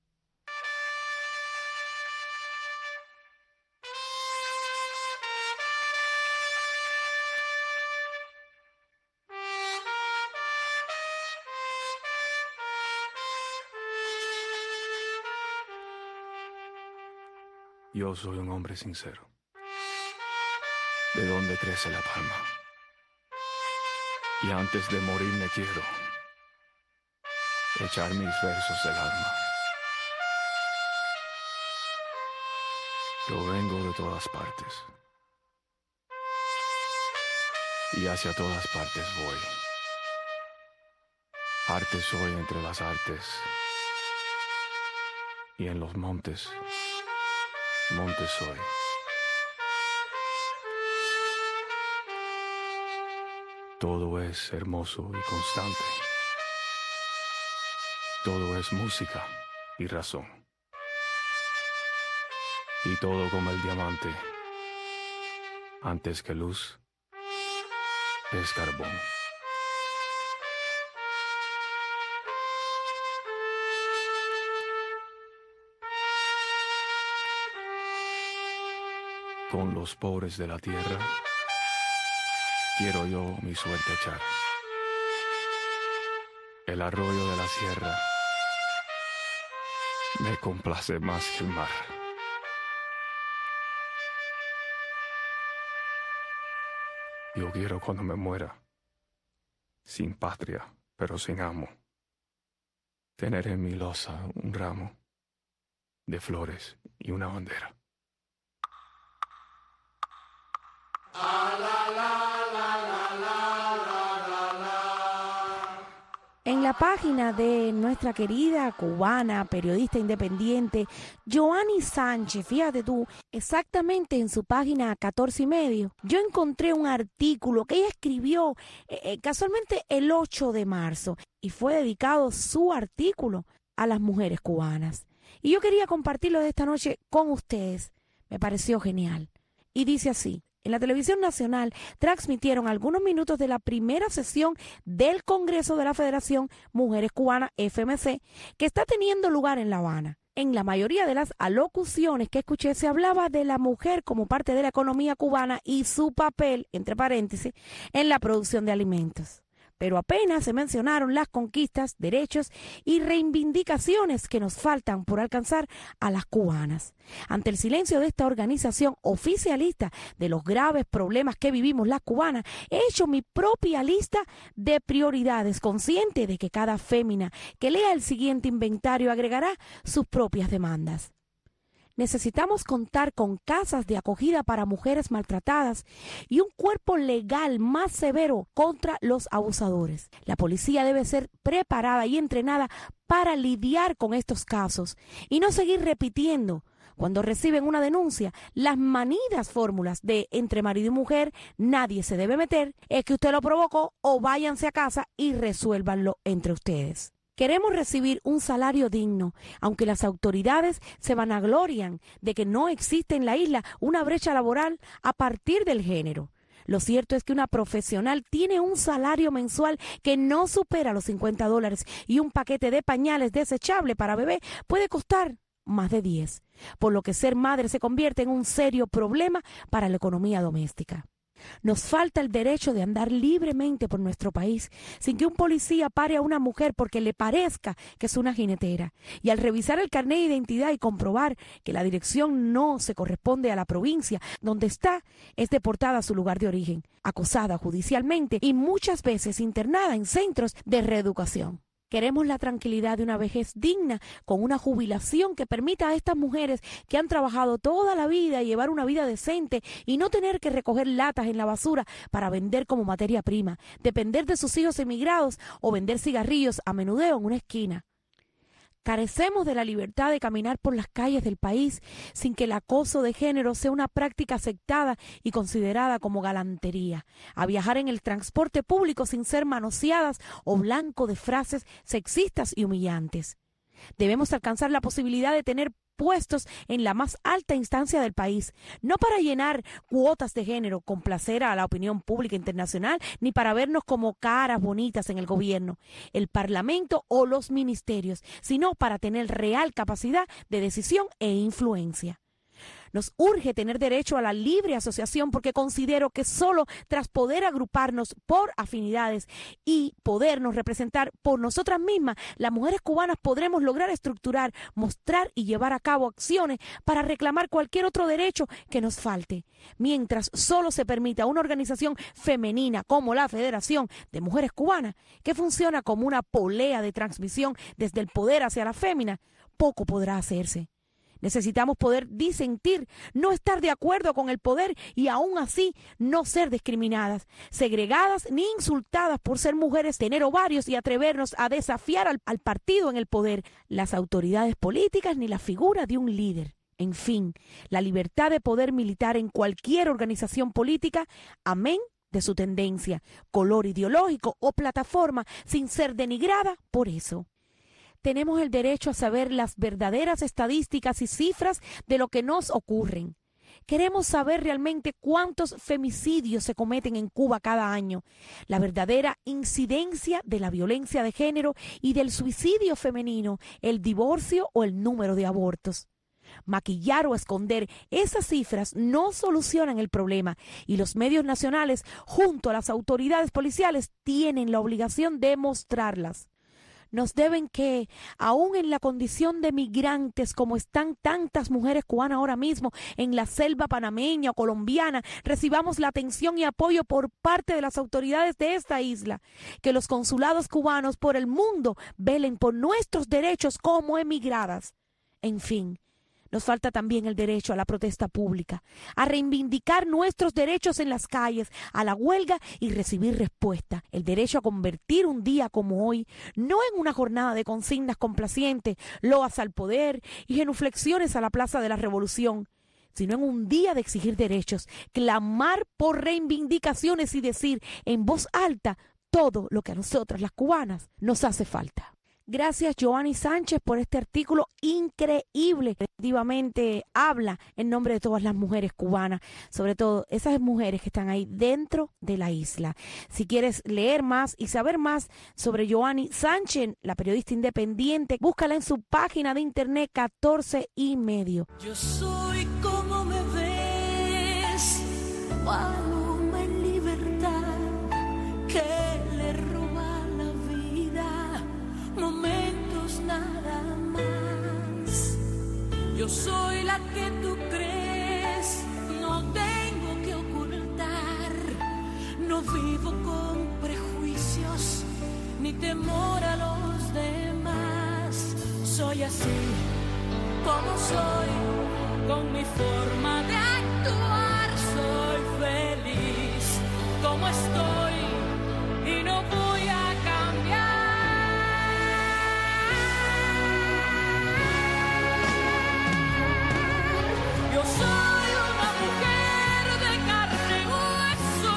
Yo soy un hombre sincero. ¿De dónde crece la palma? Y antes de morir me quiero echar mis versos del alma. Yo vengo de todas partes y hacia todas partes voy. Arte soy entre las artes y en los montes, montes soy. Todo es hermoso y constante. Todo es música y razón. Y todo como el diamante, antes que luz, es carbón. Con los pobres de la tierra, quiero yo mi suerte echar. El arroyo de la sierra me complace más que el mar. Yo quiero cuando me muera, sin patria, pero sin amo, tener en mi losa un ramo de flores y una bandera. En la página de nuestra querida cubana, periodista independiente, Joanny Sánchez, fíjate tú, exactamente en su página catorce y medio, yo encontré un artículo que ella escribió eh, casualmente el ocho de marzo y fue dedicado su artículo a las mujeres cubanas. Y yo quería compartirlo de esta noche con ustedes. Me pareció genial. Y dice así: en la televisión nacional transmitieron algunos minutos de la primera sesión del Congreso de la Federación Mujeres Cubanas F M C que está teniendo lugar en La Habana. En la mayoría de las alocuciones que escuché se hablaba de la mujer como parte de la economía cubana y su papel, entre paréntesis, en la producción de alimentos. Pero apenas se mencionaron las conquistas, derechos y reivindicaciones que nos faltan por alcanzar a las cubanas. Ante el silencio de esta organización oficialista de los graves problemas que vivimos las cubanas, he hecho mi propia lista de prioridades, consciente de que cada fémina que lea el siguiente inventario agregará sus propias demandas. Necesitamos contar con casas de acogida para mujeres maltratadas y un cuerpo legal más severo contra los abusadores. La policía debe ser preparada y entrenada para lidiar con estos casos y no seguir repitiendo, cuando reciben una denuncia, las manidas fórmulas de entre marido y mujer, nadie se debe meter, es que usted lo provocó o váyanse a casa y resuélvanlo entre ustedes. Queremos recibir un salario digno, aunque las autoridades se vanaglorian de que no existe en la isla una brecha laboral a partir del género. Lo cierto es que una profesional tiene un salario mensual que no supera los cincuenta dólares y un paquete de pañales desechable para bebé puede costar más de diez, por lo que ser madre se convierte en un serio problema para la economía doméstica. Nos falta el derecho de andar libremente por nuestro país sin que un policía pare a una mujer porque le parezca que es una jinetera. Y al revisar el carnet de identidad y comprobar que la dirección no se corresponde a la provincia donde está, es deportada a su lugar de origen, acosada judicialmente y muchas veces internada en centros de reeducación. Queremos la tranquilidad de una vejez digna, con una jubilación que permita a estas mujeres que han trabajado toda la vida llevar una vida decente y no tener que recoger latas en la basura para vender como materia prima, depender de sus hijos emigrados o vender cigarrillos a menudeo en una esquina. Carecemos de la libertad de caminar por las calles del país sin que el acoso de género sea una práctica aceptada y considerada como galantería, a viajar en el transporte público sin ser manoseadas o blanco de frases sexistas y humillantes. Debemos alcanzar la posibilidad de tener puestos en la más alta instancia del país, no para llenar cuotas de género, complacer a la opinión pública internacional, ni para vernos como caras bonitas en el gobierno, el parlamento o los ministerios, sino para tener real capacidad de decisión e influencia. Nos urge tener derecho a la libre asociación porque considero que solo tras poder agruparnos por afinidades y podernos representar por nosotras mismas, las mujeres cubanas podremos lograr estructurar, mostrar y llevar a cabo acciones para reclamar cualquier otro derecho que nos falte. Mientras solo se permita una organización femenina como la Federación de Mujeres Cubanas, que funciona como una polea de transmisión desde el poder hacia la fémina, poco podrá hacerse. Necesitamos poder disentir, no estar de acuerdo con el poder y aún así no ser discriminadas, segregadas ni insultadas por ser mujeres, tener ovarios y atrevernos a desafiar al, al partido en el poder, las autoridades políticas ni la figura de un líder. En fin, la libertad de poder militar en cualquier organización política, amén de su tendencia, color ideológico o plataforma, sin ser denigrada por eso. Tenemos el derecho a saber las verdaderas estadísticas y cifras de lo que nos ocurren. Queremos saber realmente cuántos femicidios se cometen en Cuba cada año, la verdadera incidencia de la violencia de género y del suicidio femenino, el divorcio o el número de abortos. Maquillar o esconder esas cifras no solucionan el problema y los medios nacionales, junto a las autoridades policiales, tienen la obligación de mostrarlas. Nos deben que, aún en la condición de migrantes como están tantas mujeres cubanas ahora mismo en la selva panameña o colombiana, recibamos la atención y apoyo por parte de las autoridades de esta isla, que los consulados cubanos por el mundo velen por nuestros derechos como emigradas. En fin, nos falta también el derecho a la protesta pública, a reivindicar nuestros derechos en las calles, a la huelga y recibir respuesta. El derecho a convertir un día como hoy, no en una jornada de consignas complacientes, loas al poder y genuflexiones a la Plaza de la Revolución, sino en un día de exigir derechos, clamar por reivindicaciones y decir en voz alta todo lo que a nosotras las cubanas nos hace falta. Gracias, Joanny Sánchez, por este artículo increíble. Efectivamente habla en nombre de todas las mujeres cubanas, sobre todo esas mujeres que están ahí dentro de la isla. Si quieres leer más y saber más sobre Joanny Sánchez, la periodista independiente, búscala en su página de internet catorce y medio. Yo soy como me ves, paloma en libertad, que le roba la vida momentos nada más. Yo soy la que tú crees, no tengo que ocultar, no vivo con prejuicios ni temor a los demás. Soy así como soy, con mi forma de actuar, soy feliz como estoy y no voy a cambiar. Yo soy una mujer de carne y hueso.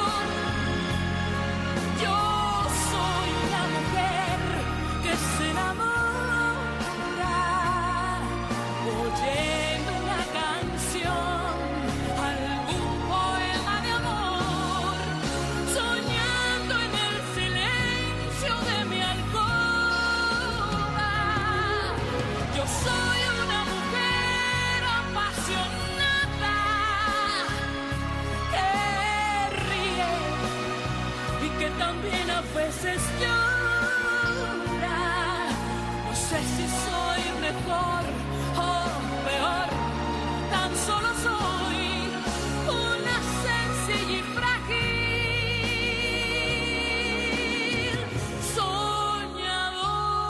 Yo soy la mujer que se enamora oyendo una canción, algún poema de amor, soñando en el silencio de mi alcoba. Yo soy una mujer apasionada que ríe y que también a veces llora. No sé si soy mejor o peor, tan solo soy una sencilla y frágil soñadora.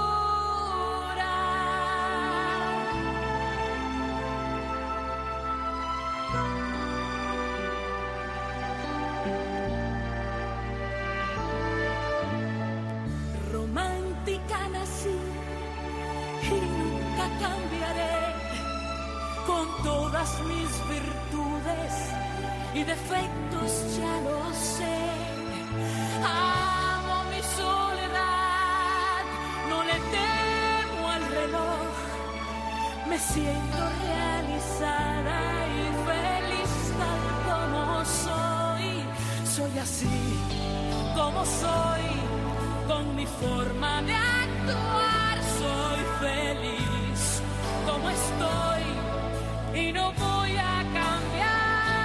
Romántica nací y nunca cambiaré, con todas mis virtudes y defectos ya lo sé. Amo mi soledad, no le temo al reloj, me siento realizada y feliz tal como soy. Soy así como soy, con mi forma de actuar, soy feliz como estoy y no voy a cambiar.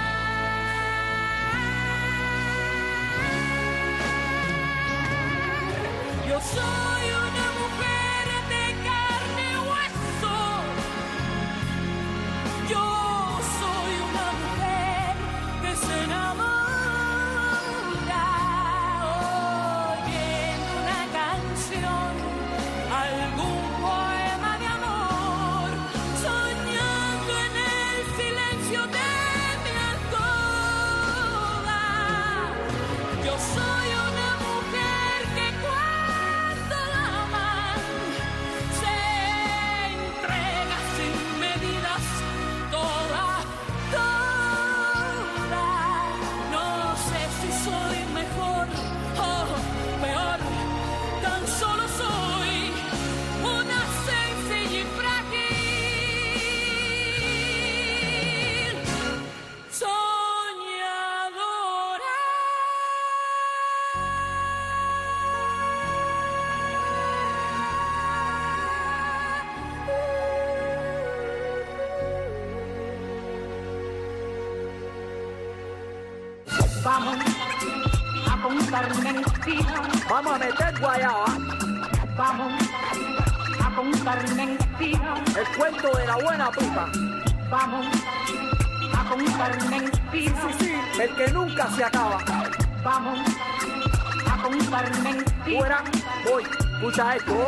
Yo soy una mujer de carne y hueso. Yo soy una mujer que se enamora oyendo una canción, al Vamos a contar mentiras. Vamos a meter guayaba. Vamos a contar mentiras. El cuento de la buena tuta. Vamos a contar mentiras. Sí, sí, el que nunca se acaba. Vamos a contar mentiras. Fuera, voy. Escucha esto.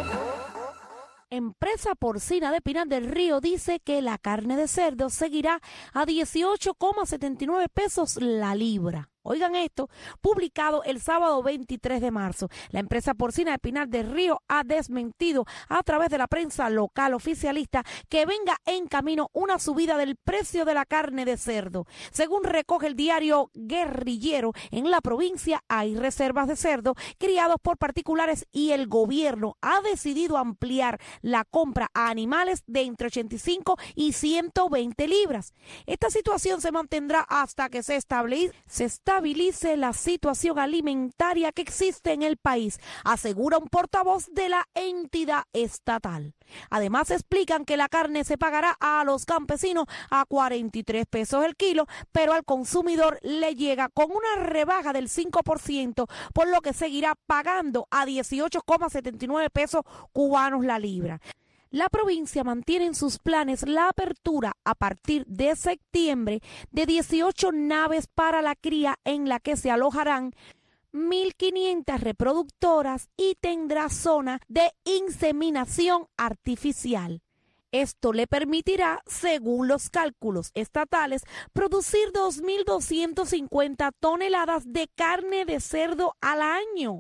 Empresa Porcina de Pinar del Río dice que la carne de cerdo seguirá a dieciocho coma setenta y nueve pesos la libra. Oigan esto, publicado el sábado veintitrés de marzo. La empresa porcina de Pinar del Río ha desmentido a través de la prensa local oficialista que venga en camino una subida del precio de la carne de cerdo. Según recoge el diario Guerrillero, en la provincia hay reservas de cerdo criados por particulares y el gobierno ha decidido ampliar la compra a animales de entre ochenta y cinco y ciento veinte libras. Esta situación se mantendrá hasta que se establezca se estabilice la situación alimentaria que existe en el país, asegura un portavoz de la entidad estatal. Además, explican que la carne se pagará a los campesinos a cuarenta y tres pesos el kilo, pero al consumidor le llega con una rebaja del cinco por ciento, por lo que seguirá pagando a dieciocho coma setenta y nueve pesos cubanos la libra. La provincia mantiene en sus planes la apertura a partir de septiembre de dieciocho naves para la cría en la que se alojarán mil quinientas reproductoras y tendrá zona de inseminación artificial. Esto le permitirá, según los cálculos estatales, producir dos mil doscientas cincuenta toneladas de carne de cerdo al año.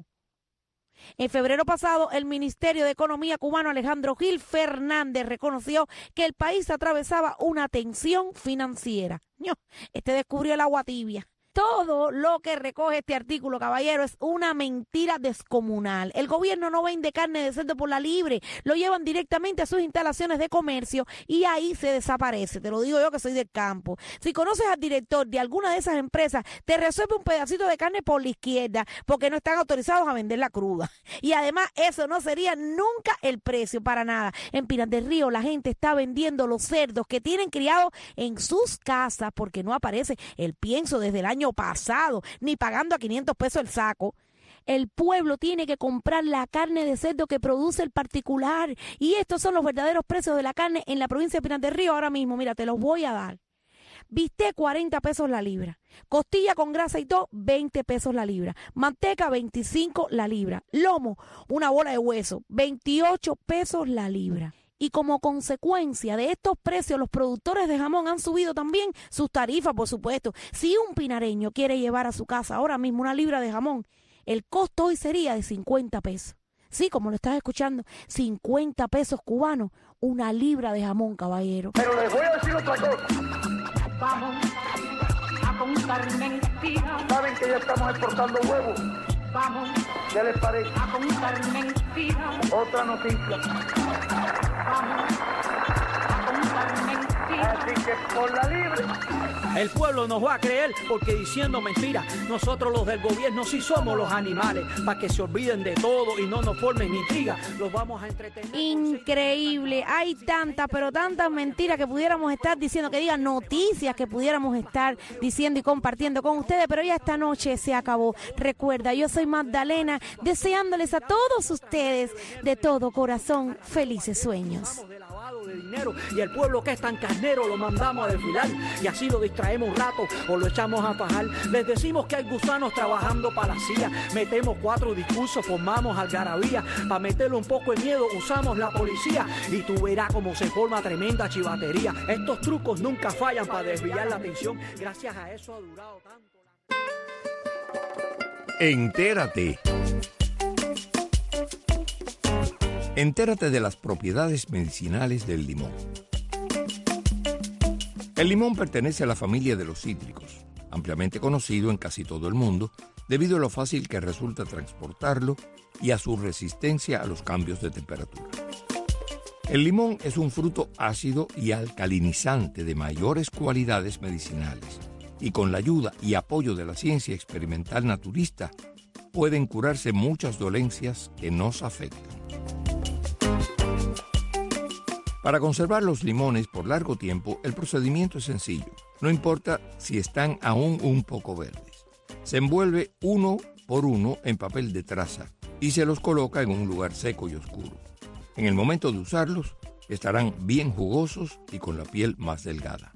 En febrero pasado, el Ministerio de Economía cubano Alejandro Gil Fernández reconoció que el país atravesaba una tensión financiera. Este descubrió el agua tibia. Todo lo que recoge este artículo, caballero, es una mentira descomunal. El gobierno no vende carne de cerdo por la libre, lo llevan directamente a sus instalaciones de comercio y ahí se desaparece. Te lo digo yo que soy del campo. Si conoces al director de alguna de esas empresas, te resuelve un pedacito de carne por la izquierda porque no están autorizados a venderla cruda. Y además eso no sería nunca el precio para nada. En Pinar del Río la gente está vendiendo los cerdos que tienen criados en sus casas porque no aparece el pienso desde el año pasado, ni pagando a quinientos pesos el saco. El pueblo tiene que comprar la carne de cerdo que produce el particular. Y estos son los verdaderos precios de la carne en la provincia de Pinar del Río ahora mismo. Mira, te los voy a dar. Bistec, cuarenta pesos la libra. Costilla con grasa y todo, veinte pesos la libra. Manteca, veinticinco la libra. Lomo, una bola de hueso, veintiocho pesos la libra. Y como consecuencia de estos precios, los productores de jamón han subido también sus tarifas, por supuesto. Si un pinareño quiere llevar a su casa ahora mismo una libra de jamón, el costo hoy sería de cincuenta pesos. Sí, como lo estás escuchando, cincuenta pesos cubanos, una libra de jamón, caballero. Pero les voy a decir otra cosa. Vamos a contar mentiras. ¿Saben que ya estamos exportando huevos? Vamos ¿Qué les parece? a contar mentiras. Otra noticia. Vamos a contar mentiras. Así que por la libre. El pueblo nos va a creer porque diciendo mentiras, nosotros los del gobierno sí somos los animales, para que se olviden de todo y no nos formen intriga, los vamos a entretener. Increíble, hay tantas, pero tantas mentiras que pudiéramos estar diciendo, que digan noticias que pudiéramos estar diciendo y compartiendo con ustedes, pero ya esta noche se acabó. Recuerda, yo soy Magdalena, deseándoles a todos ustedes de todo corazón felices sueños. De dinero y el pueblo que es tan carnero lo mandamos a desfilar y así lo distraemos un rato o lo echamos a fajar. Les decimos que hay gusanos trabajando para la C I A, metemos cuatro discursos, formamos algarabía, para meterle un poco de miedo usamos la policía y tú verás cómo se forma tremenda chivatería. Estos trucos nunca fallan para desviar la atención, gracias a eso ha durado tanto la... Entérate. Entérate de las propiedades medicinales del limón. El limón pertenece a la familia de los cítricos, ampliamente conocido en casi todo el mundo, debido a lo fácil que resulta transportarlo y a su resistencia a los cambios de temperatura. El limón es un fruto ácido y alcalinizante de mayores cualidades medicinales, y con la ayuda y apoyo de la ciencia experimental naturista, pueden curarse muchas dolencias que nos afectan. Para conservar los limones por largo tiempo, el procedimiento es sencillo. No importa si están aún un poco verdes. Se envuelve uno por uno en papel de traza y se los coloca en un lugar seco y oscuro. En el momento de usarlos, estarán bien jugosos y con la piel más delgada.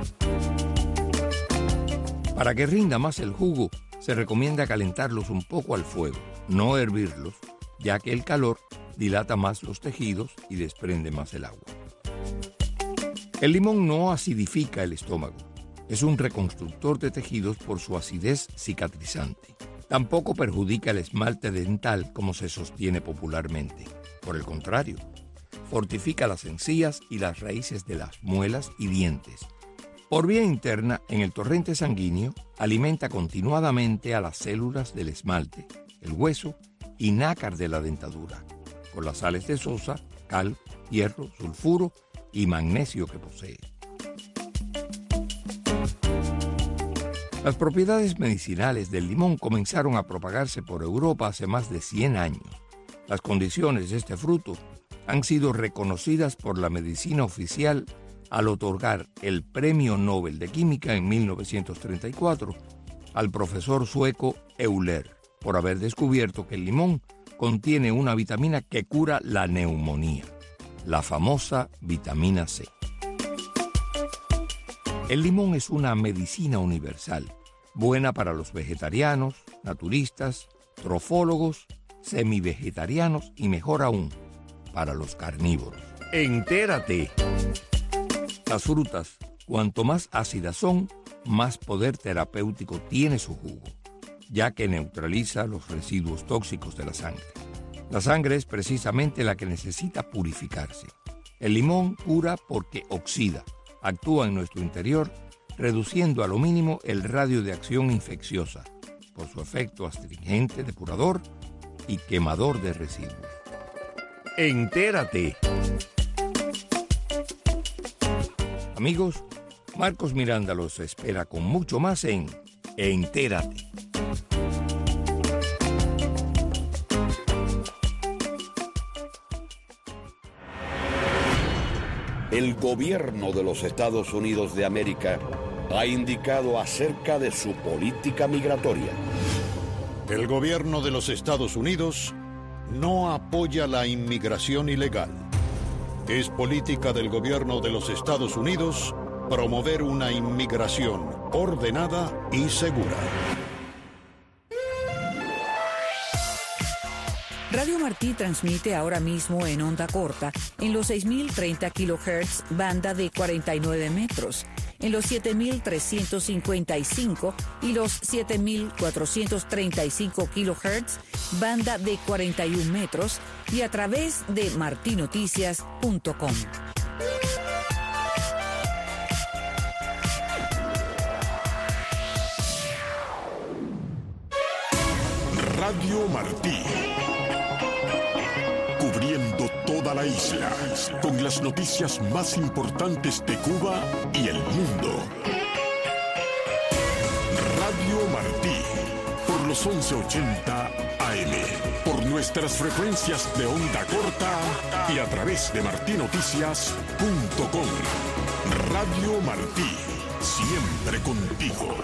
Para que rinda más el jugo, se recomienda calentarlos un poco al fuego, no hervirlos, ya que el calor dilata más los tejidos y desprende más el agua. El limón no acidifica el estómago. Es un reconstructor de tejidos por su acidez cicatrizante. Tampoco perjudica el esmalte dental como se sostiene popularmente. Por el contrario, fortifica las encías y las raíces de las muelas y dientes. Por vía interna, en el torrente sanguíneo, alimenta continuadamente a las células del esmalte, el hueso y nácar de la dentadura, con las sales de sosa, cal, hierro, sulfuro y magnesio que posee. Las propiedades medicinales del limón comenzaron a propagarse por Europa hace más de cien años. Las condiciones de este fruto han sido reconocidas por la medicina oficial al otorgar el Premio Nobel de Química en mil novecientos treinta y cuatro al profesor sueco Euler, por haber descubierto que el limón contiene una vitamina que cura la neumonía, la famosa vitamina C. El limón es una medicina universal, buena para los vegetarianos, naturistas, trofólogos, semivegetarianos y mejor aún, para los carnívoros. ¡Entérate! Las frutas, cuanto más ácidas son, más poder terapéutico tiene su jugo, ya que neutraliza los residuos tóxicos de la sangre. La sangre es precisamente la que necesita purificarse. El limón cura porque oxida, actúa en nuestro interior, reduciendo a lo mínimo el radio de acción infecciosa, por su efecto astringente, depurador y quemador de residuos. ¡Entérate! Amigos, Marcos Miranda los espera con mucho más en Entérate. El gobierno de los Estados Unidos de América ha indicado acerca de su política migratoria. El gobierno de los Estados Unidos no apoya la inmigración ilegal. Es política del gobierno de los Estados Unidos promover una inmigración ordenada y segura. Radio Martí transmite ahora mismo en onda corta en los seis mil treinta kilohertz, banda de cuarenta y nueve metros, en los siete mil trescientos cincuenta y cinco y los siete mil cuatrocientos treinta y cinco kilohertz, banda de cuarenta y un metros, y a través de martinoticias punto com. Radio Martí. Cubriendo toda la isla, con las noticias más importantes de Cuba y el mundo. Radio Martí, por los once ochenta A M, por nuestras frecuencias de onda corta y a través de martinoticias punto com. Radio Martí, siempre contigo.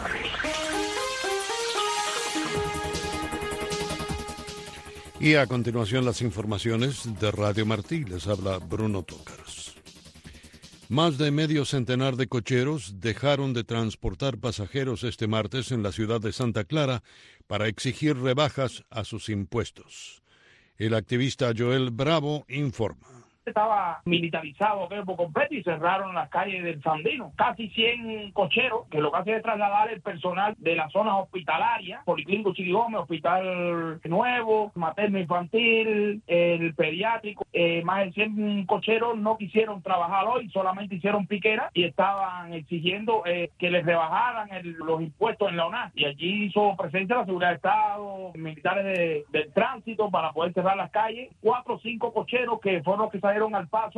Y a continuación las informaciones de Radio Martí. Les habla Bruno Tócaros. Más de medio centenar de cocheros dejaron de transportar pasajeros este martes en la ciudad de Santa Clara para exigir rebajas a sus impuestos. El activista Joel Bravo informa. Estaba militarizado por completo y cerraron las calles del Sandino. Casi cien cocheros que lo que hacen es trasladar el personal de las zonas hospitalarias, Policlínico Chili Gómez, Hospital Nuevo, Materno Infantil, el pediátrico. Eh, más de cien cocheros no quisieron trabajar hoy, solamente hicieron piquera y estaban exigiendo eh, que les rebajaran el, los impuestos en la O N A. Y allí hizo presencia la Seguridad de Estado, militares de, del tránsito para poder cerrar las calles. Cuatro o cinco cocheros que fueron los que salieron al paso